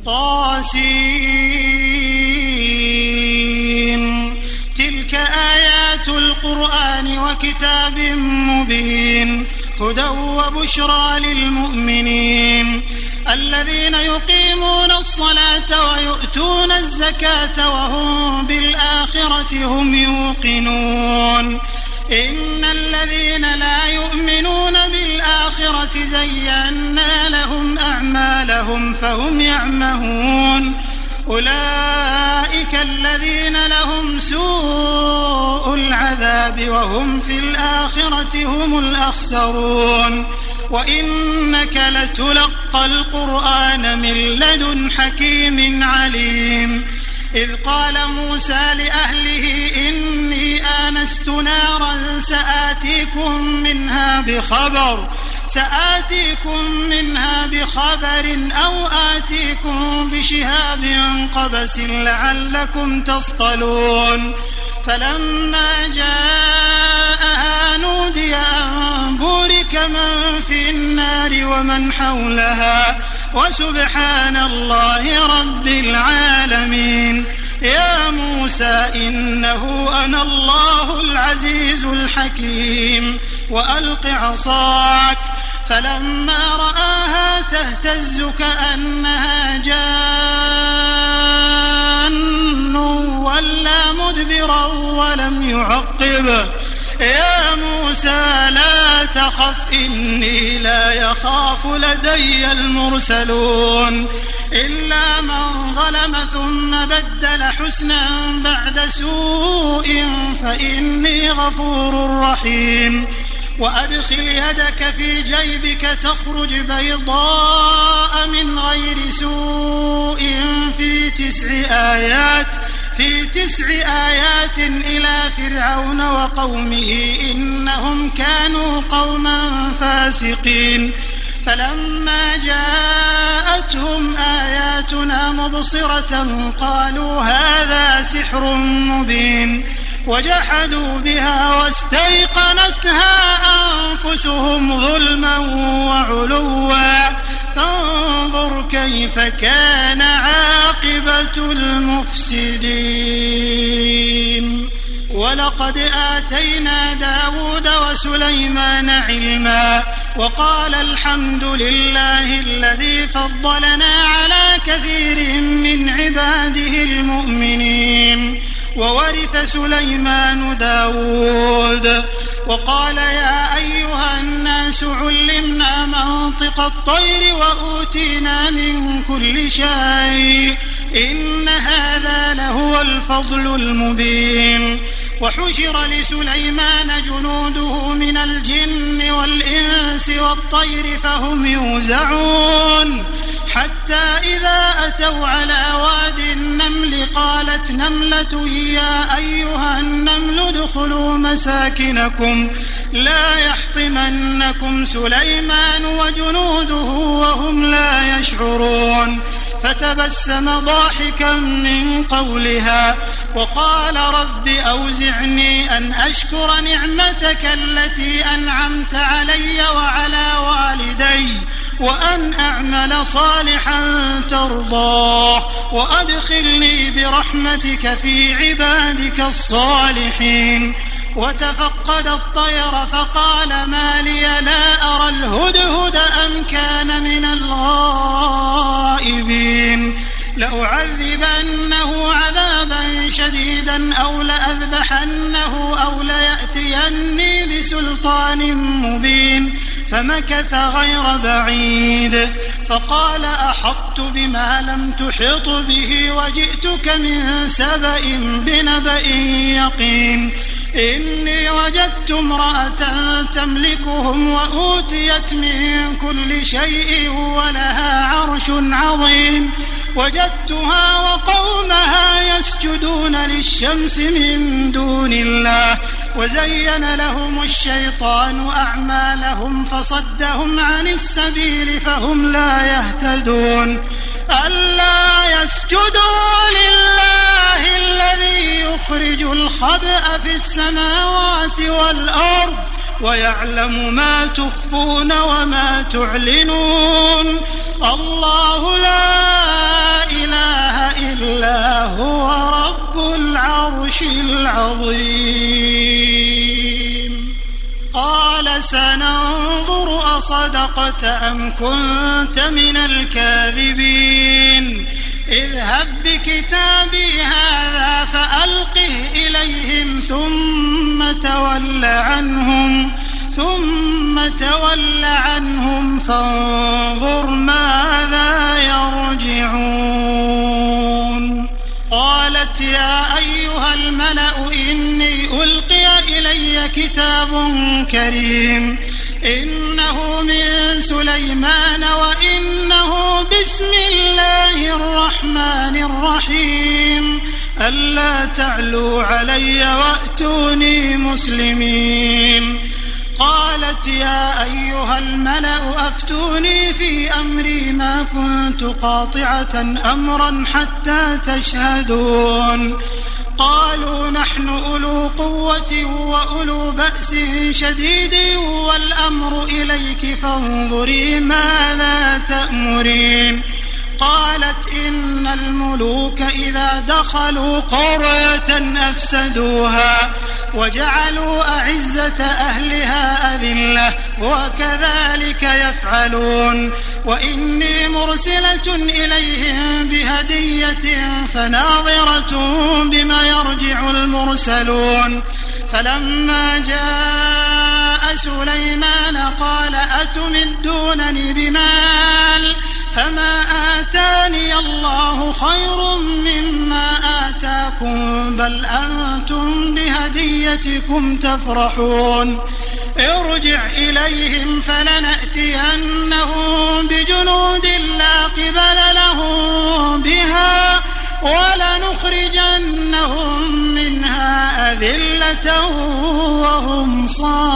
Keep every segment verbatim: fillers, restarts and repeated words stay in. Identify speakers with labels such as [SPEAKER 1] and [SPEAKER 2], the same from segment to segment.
[SPEAKER 1] طاسين تلك آيات القرآن وكتاب مبين هدى وبشرى للمؤمنين الذين يقيمون الصلاة ويؤتون الزكاة وهم بالآخرة هم يوقنون إن الذين لا يؤمنون بالآخرة زينا لهم أعمالهم فهم يعمهون أولئك الذين لهم سوء العذاب وهم في الآخرة هم الأخسرون وإنك لتلقى القرآن من لدن حكيم عليم إذ قال موسى لأهله إني آنست نارا سآتيكم منها بخبر سآتيكم منها بخبر أو آتيكم بشهاب قبس لعلكم تصطلون فلما جاءها نودي أن بورك من في النار ومن حولها وسبحان الله رب العالمين يا موسى إنه أنا الله العزيز الحكيم وألق عصاك فلما رآها تهتز كأنها جان ولا مدبرا ولم يعقب يا موسى لا تخف إني لا يخاف لدي المرسلون إلا من ظلم ثم بدل حسنا بعد سوء فإني غفور رحيم وأدخل يدك في جيبك تخرج بيضاء من غير سوء في تسع آيات في تسع آيات إلى فرعون وقومه إنهم كانوا قوما فاسقين فلما جاءتهم آياتنا مبصرة قالوا هذا سحر مبين وجحدوا بها واستيقنتها أنفسهم ظلما وعلوا فانظر كيف كان عاقبة المفسدين ولقد آتينا داود وسليمان علما وقال الحمد لله الذي فضلنا على كثير من عباده المؤمنين وورث سليمان داود وقال يا أيها الناس علمنا منطق الطير وأوتينا من كل شيء إن هذا لهو الفضل المبين وحشر لسليمان جنوده من الجن والإنس والطير فهم يوزعون حتى إذا أتوا على واد النمل قالت نملة يا أيها النمل ادخلوا مساكنكم لا يحطمنكم سليمان وجنوده وهم لا يشعرون فتبسم ضاحكا من قولها وقال رب أوزعني أن أشكر نعمتك التي أنعمت علي وعلى والدي وأن أعمل صالحا ترضاه وأدخلني برحمتك في عبادك الصالحين وتفقد الطير فقال ما لي لا أرى الهدهد أم كان من الغائبين لأعذبنه عذابا شديدا أو لأذبحنه أو ليأتيني بسلطان مبين فمكث غير بعيد فقال أحطت بما لم تحط به وجئتك من سبأ بنبأ يقين إني وجدت امرأة تملكهم وأوتيت من كل شيء ولها عرش عظيم وجدتها وقومها يسجدون للشمس من دون الله وزين لهم الشيطان أعمالهم فصدهم عن السبيل فهم لا يهتدون ألا يسجدوا لله الذي يخرج الخبأ في السماوات والأرض ويعلم ما تخفون وما تعلنون الله لا العظيم. قال سننظر أصدقت أم كنت من الكاذبين اذهب بكتابي هذا فألقه إليهم ثم تول عنهم ثم تول عنهم فانظر ماذا يرجعون. قالت يا أيها الملأ إني ألقي إلي كتاب كريم إنه من سليمان وإنه بسم الله الرحمن الرحيم ألا تعلوا علي وأتوني مسلمين. قالت يا أيها الملأ أفتوني في أمري ما كنت قاطعة أمرا حتى تشهدون. قالوا نحن أولو قوة وأولو بأس شديد والأمر إليك فانظري ماذا تأمرين. قالت إن الملوك إذا دخلوا قرية أفسدوها وجعلوا أعزة أهلها أذلة وكذلك يفعلون. وإني مرسلة إليهم بهدية فناظرة بما يرجع المرسلون. فلما جاء سليمان قال أتمدونني بمال فما آتاني الله خير مما آتاكم بل أنتم بهديتكم تفرحون. ارجع إليهم فلنأتينهم بجنود لا قبل لهم بها ولنخرجنهم منها أذلة وهم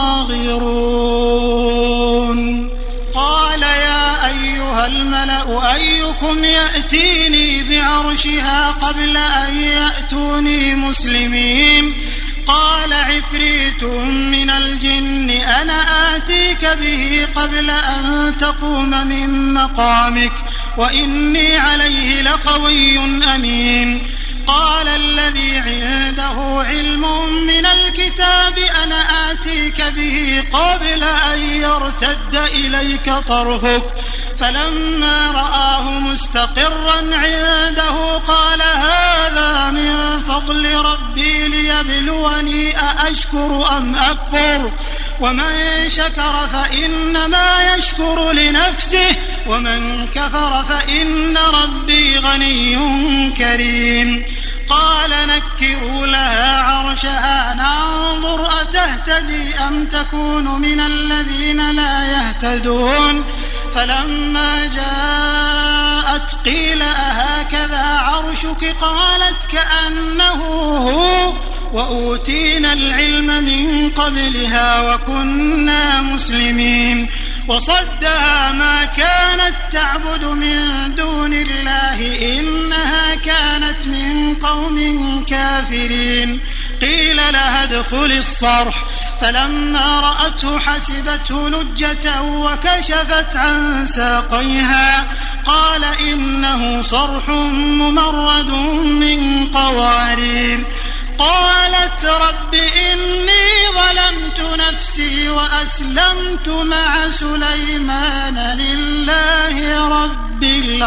[SPEAKER 1] صاغرون. قال يا أيها الملأ أيكم يأتيني بعرشها قبل أن يأتوني مسلمين. قال عفريت من الجن أنا آتيك به قبل أن تقوم من مقامك وإني عليه لقوي أمين. قال الذي عنده علم من الكتاب أنا آتيك به قبل أن يرتد إليك طرفك فلما رآه مستقرا عنده قال هذا من فضل ربي ليبلوني أأشكر أم أكفر ومن شكر فإنما يشكر لنفسه ومن كفر فإن ربي غني كريم. قال نكروا لها عرشها ننظر أتهتدي أم تكون من الذين لا يهتدون. فلما جاءت قيل أهكذا عرشك قالت كأنه هو وأوتينا العلم من قبلها وكنا مسلمين. وصدها ما كانت تعبد من دون الله إنها كانت من قوم كافرين. قيل لها ادخل الصرح فلما رأته حسبته لجة وكشفت عن ساقيها قال إنه صرح ممرد من قوارير. قالت رب إني ظلمت نفسي وأسلمت مع سليمان لله رب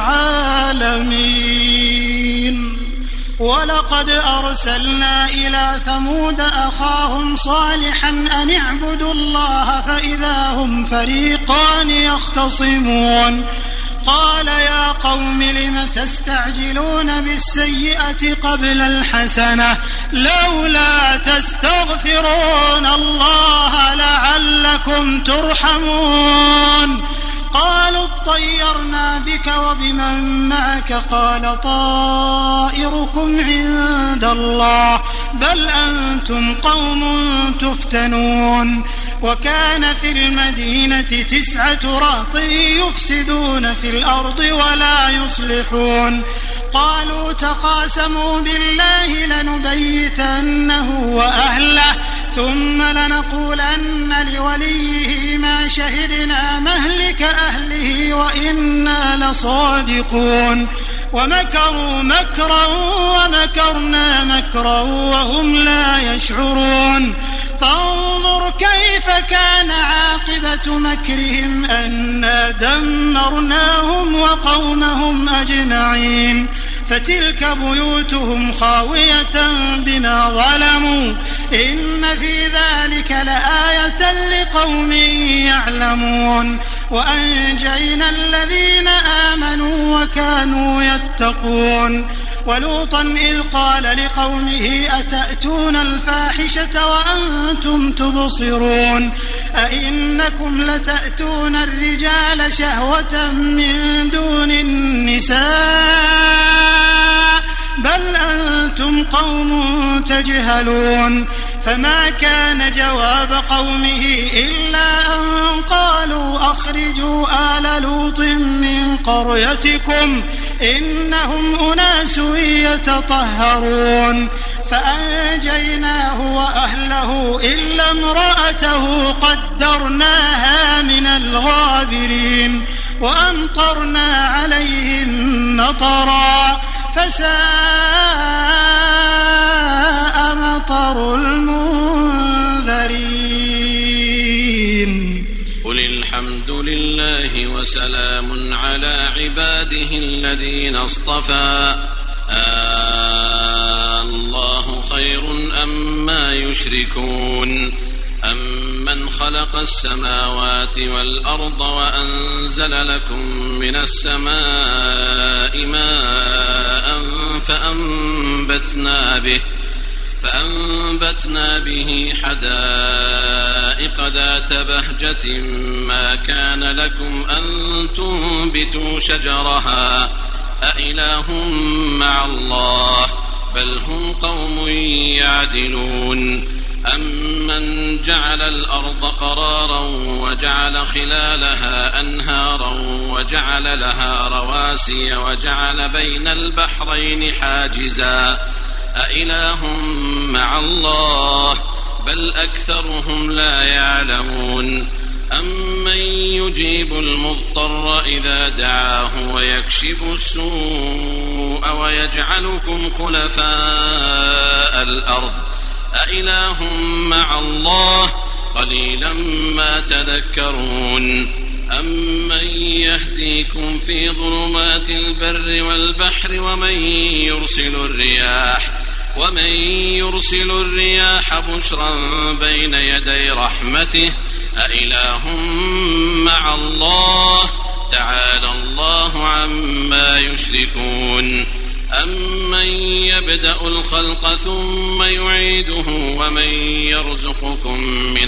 [SPEAKER 1] العالمين. ولقد أرسلنا إلى ثمود أخاهم صالحا أن اعبدوا الله فإذا هم فريقان يختصمون. قال يا قوم لم تستعجلون بالسيئة قبل الحسنة لولا تستغفرون الله لعلكم ترحمون. قالوا اطيرنا بك وبمن معك قال طائركم عند الله بل أنتم قوم تفتنون. وكان في المدينة تسعة رهط يفسدون في الأرض ولا يصلحون. قالوا تقاسموا بالله لنبيتنه وأهله ثم لنقولن لوليه ما شهدنا مهلك أهله وإنا لصادقون. ومكروا مكرا ومكرنا مكرا وهم لا يشعرون فانظر كيف كان عاقبة مكرهم أنا دمرناهم وقومهم أجمعين فتلك بيوتهم خاوية بما ظلموا إن في ذلك لآية لقوم يعلمون وأنجينا الذين آمنوا وكانوا يتقون ولوطا إذ قال لقومه أتأتون الفاحشة وأنتم تبصرون أئنكم لتأتون الرجال شهوة من دون النساء بل أنتم قوم تجهلون فما كان جواب قومه إلا أن قالوا أخرجوا آل لوط من قريتكم إنهم أناس يتطهرون فأنجيناه وأهله إلا امرأته قدرناها من الغابرين وأمطرنا عليهم مطرا فساء مطر المنذرين
[SPEAKER 2] قل الحمد لله وسلام على عباده الذين اصطفى آه الله خير أما يشركون أمن خلق السماوات والأرض وأنزل لكم من السماء ماء فأنبتنا به فأنبتنا به حدائق ذات بهجة ما كان لكم أن تنبتوا شجرها أإله مع الله بل هم قوم يعدلون أمن جعل الأرض قرارا وجعل خلالها أنهارا وجعل لها رواسي وجعل بين البحرين حاجزا أإله مع الله بل أكثرهم لا يعلمون أمن يجيب المضطر إذا دعاه ويكشف السوء ويجعلكم خلفاء الأرض أإله مع الله قليلا ما تذكرون أمن يهديكم في ظلمات البر والبحر ومن يرسل الرياح ومن يرسل الرياح بشرا بين يدي رحمته أإله مع الله تعالى الله عما يشركون أمن يبدأ الخلق ثم يعيده ومن يرزقكم من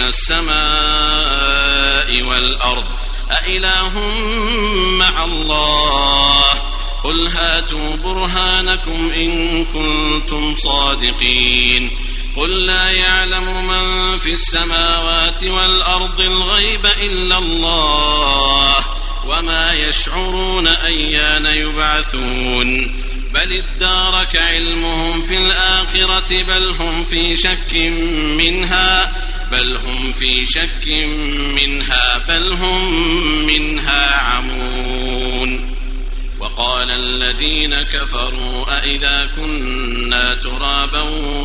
[SPEAKER 2] السماء والأرض أإله مع الله قل هاتوا برهانكم إن كنتم صادقين قل لا يعلم من في السماوات والأرض الغيب إلا الله وما يشعرون أيان يبعثون بل ادارك علمهم في الآخرة بل هم في شك منها بل هم في شك منها بل هم منها عمون وقال الذين كفروا أئذا كنا ترابا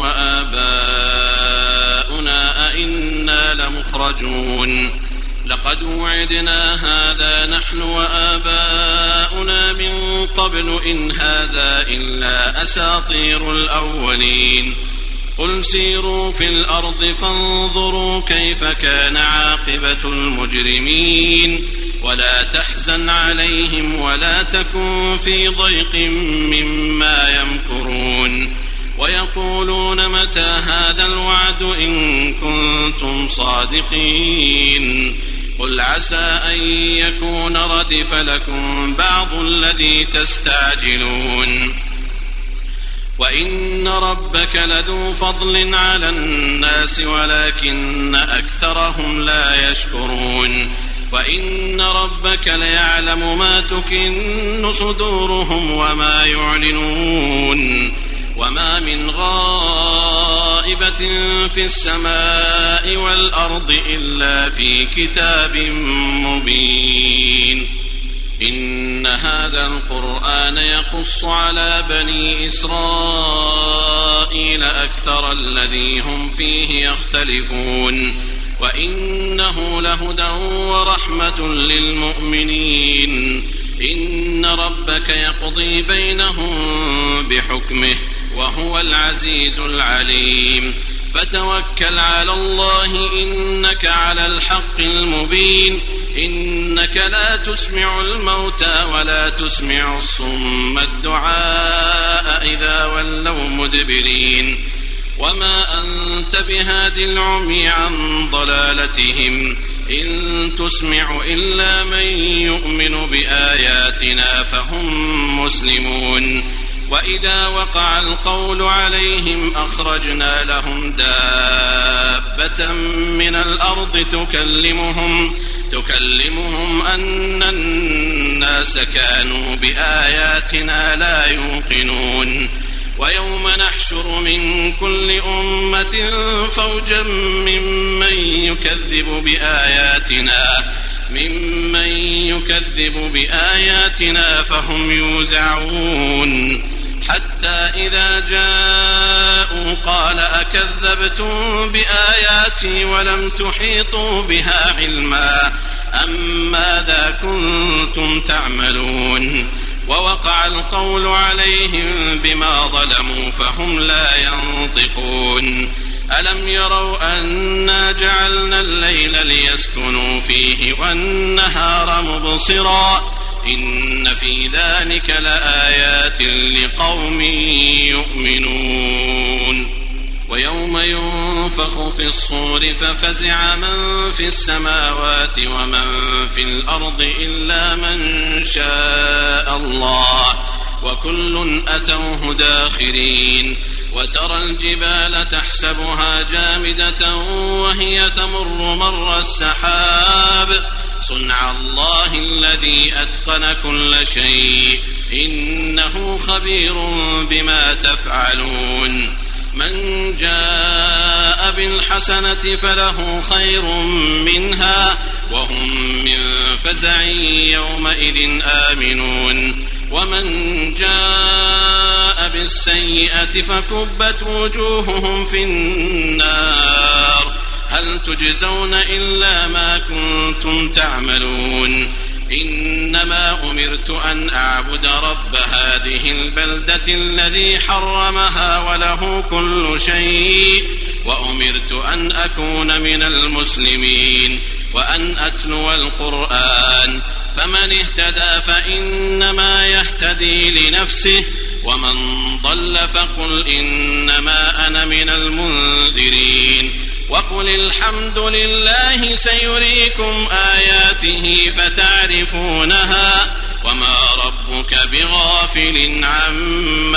[SPEAKER 2] وآباؤنا أئنا لمخرجون لقد وعدنا هذا نحن وآباؤنا من قبل إن هذا إلا أساطير الأولين قل سيروا في الأرض فانظروا كيف كان عاقبة المجرمين ولا تحزن عليهم ولا تكن في ضيق مما يمكرون ويقولون متى هذا الوعد إن كنتم صادقين قل عسى أن يكون ردف لكم بعض الذي تستعجلون وإن ربك لذو فضل على الناس ولكن أكثرهم لا يشكرون وإن ربك ليعلم ما تكن صدورهم وما يعلنون وما من غائبة في السماء والأرض إلا في كتاب مبين إن هذا القرآن يقص على بني إسرائيل أكثر الذي هم فيه يختلفون وإنه لهدى ورحمة للمؤمنين إن ربك يقضي بينهم بحكمه وهو العزيز العليم فتوكل على الله إنك على الحق المبين إنك لا تسمع الموتى ولا تسمع الصم الدعاء إذا ولوا مدبرين وما أنت بهاد العمي عن ضلالتهم إن تسمع إلا من يؤمن بآياتنا فهم مسلمون وإذا وقع القول عليهم أخرجنا لهم دابة من الأرض تكلمهم تكلمهم أن الناس كانوا بآياتنا لا يوقنون ويوم نحشر من كل أمة فوجا ممن يكذب بآياتنا ممن يكذب بآياتنا فهم يوزعون حتى إذا جاءوا قال أكذبتم بآياتي ولم تحيطوا بها علما أم ماذا كنتم تعملون ووقع القول عليهم بما ظلموا فهم لا ينطقون ألم يروا أنا جعلنا الليل ليسكنوا فيه والنهار مبصرا إن في ذلك لآيات لقوم يؤمنون ويوم ينفخ في الصور ففزع من في السماوات ومن في الأرض إلا من شاء الله وكل أتوه داخرين وترى الجبال تحسبها جامدة وهي تمر مر السحاب صنع الله الذي أتقن كل شيء إنه خبير بما تفعلون من جاء بالحسنة فله خير منها وهم من فزع يومئذ آمنون ومن جاء بالسيئة فكبت وجوههم في النار هل تجزون إلا ما كنتم تعملون إنما أمرت أن أعبد رب هذه البلدة الذي حرمها وله كل شيء وأمرت أن أكون من المسلمين وأن أتلو القرآن فمن اهتدى فإنما يهتدي لنفسه ومن ضل فقل إنما أنا من المنذرين وقل الحمد لله سيريكم آياته فتعرفونها وما ربك بغافل عما